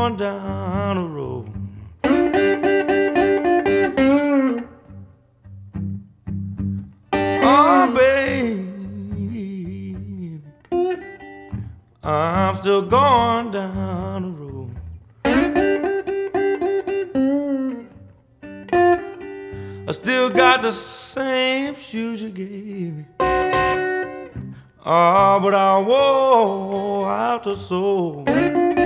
going down the road. Oh, baby, I'm still going down the road. I still got the same shoes you gave me. Oh, but I wore out the soul.